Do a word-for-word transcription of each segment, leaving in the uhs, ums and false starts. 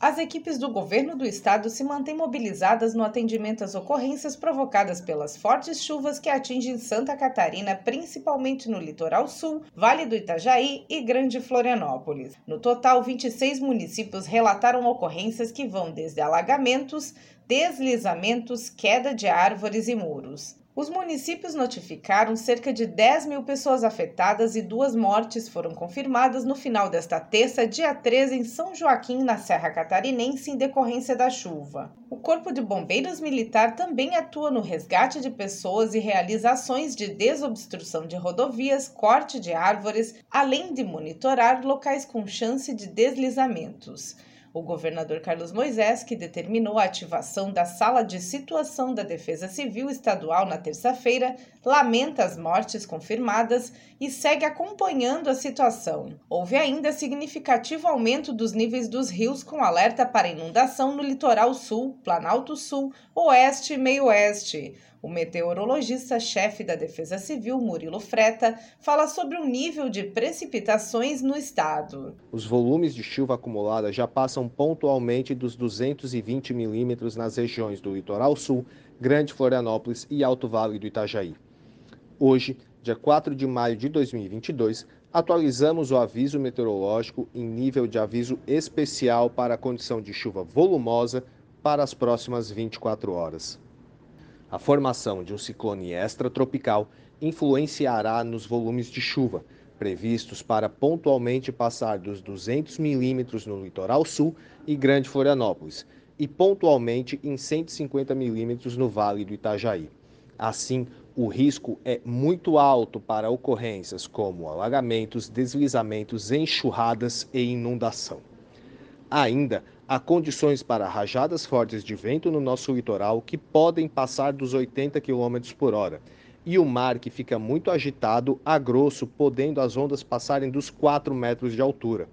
As equipes do governo do estado se mantêm mobilizadas no atendimento às ocorrências provocadas pelas fortes chuvas que atingem Santa Catarina, principalmente no litoral sul, Vale do Itajaí e Grande Florianópolis. No total, vinte e seis municípios relataram ocorrências que vão desde alagamentos, deslizamentos, queda de árvores e muros. Os municípios notificaram cerca de dez mil pessoas afetadas e duas mortes foram confirmadas no final desta terça, dia treze, em São Joaquim, na Serra Catarinense, em decorrência da chuva. O Corpo de Bombeiros Militar também atua no resgate de pessoas e realiza ações de desobstrução de rodovias, corte de árvores, além de monitorar locais com chance de deslizamentos. O governador Carlos Moisés, que determinou a ativação da Sala de Situação da Defesa Civil Estadual na terça-feira, lamenta as mortes confirmadas e segue acompanhando a situação. Houve ainda significativo aumento dos níveis dos rios com alerta para inundação no litoral sul, Planalto Sul, Oeste e Meio-Oeste. O meteorologista-chefe da Defesa Civil, Murilo Freta, fala sobre o nível de precipitações no estado. Os volumes de chuva acumulada já passam pontualmente dos duzentos e vinte milímetros nas regiões do Litoral Sul, Grande Florianópolis e Alto Vale do Itajaí. Hoje, dia quatro de maio de dois mil e vinte e dois, atualizamos o aviso meteorológico em nível de aviso especial para a condição de chuva volumosa para as próximas vinte e quatro horas. A formação de um ciclone extratropical influenciará nos volumes de chuva, previstos para pontualmente passar dos duzentos milímetros no litoral sul e Grande Florianópolis, e pontualmente em cento e cinquenta milímetros no Vale do Itajaí. Assim, o risco é muito alto para ocorrências como alagamentos, deslizamentos, enxurradas e inundação. Ainda há condições para rajadas fortes de vento no nosso litoral que podem passar dos oitenta quilômetros por hora, e o mar que fica muito agitado a grosso, podendo as ondas passarem dos quatro metros de altura.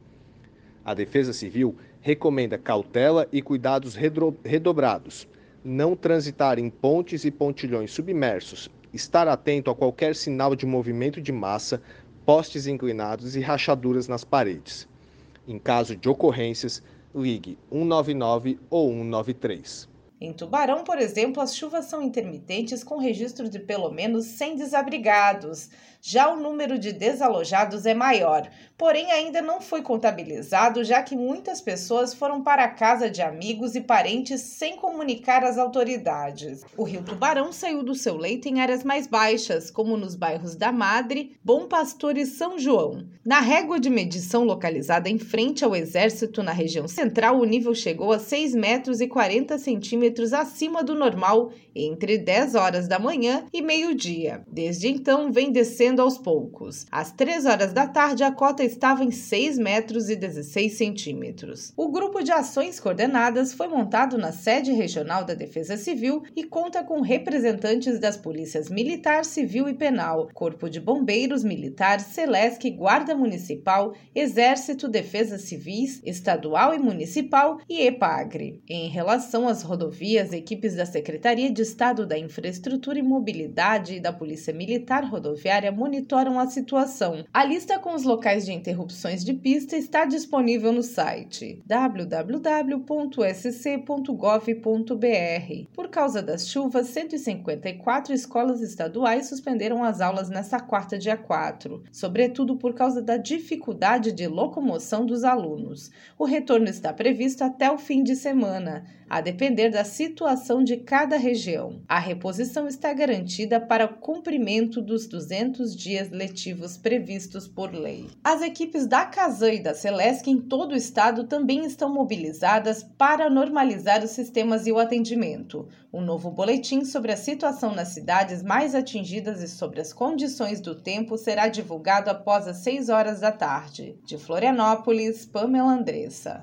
A Defesa Civil recomenda cautela e cuidados redobrados, não transitar em pontes e pontilhões submersos, estar atento a qualquer sinal de movimento de massa, postes inclinados e rachaduras nas paredes. Em caso de ocorrências, ligue um nove nove ou um nove três. Em Tubarão, por exemplo, as chuvas são intermitentes com registro de pelo menos cem desabrigados. Já o número de desalojados é maior, porém ainda não foi contabilizado, já que muitas pessoas foram para a casa de amigos e parentes sem comunicar às autoridades. O rio Tubarão saiu do seu leito em áreas mais baixas, como nos bairros da Madre, Bom Pastor e São João. Na régua de medição localizada em frente ao Exército, na região central, o nível chegou a seis metros e quarenta centímetros acima do normal entre dez horas da manhã e meio-dia. Desde então, vem descendo aos poucos. Às três horas da tarde, a cota estava em seis metros e dezesseis centímetros. O grupo de ações coordenadas foi montado na sede regional da Defesa Civil e conta com representantes das polícias Militar, Civil e Penal, Corpo de Bombeiros Militar, Celesc, Guarda Municipal, Exército, Defesa Civis, Estadual e Municipal e EPAGRE. Em relação às rodovias, equipes da Secretaria de Estado da Infraestrutura e Mobilidade e da Polícia Militar Rodoviária monitoram a situação. A lista com os locais de interrupções de pista está disponível no site w w w ponto s c ponto gov ponto b r. Por causa das chuvas, cento e cinquenta e quatro escolas estaduais suspenderam as aulas nesta quarta, dia quatro, sobretudo por causa da dificuldade de locomoção dos alunos. O retorno está previsto até o fim de semana, a depender da situação de cada região. A reposição está garantida para o cumprimento dos duzentos dias letivos previstos por lei. As equipes da Casan e da Celesc em todo o estado também estão mobilizadas para normalizar os sistemas e o atendimento. Um novo boletim sobre a situação nas cidades mais atingidas e sobre as condições do tempo será divulgado após as seis horas da tarde. De Florianópolis, Pamela Andressa.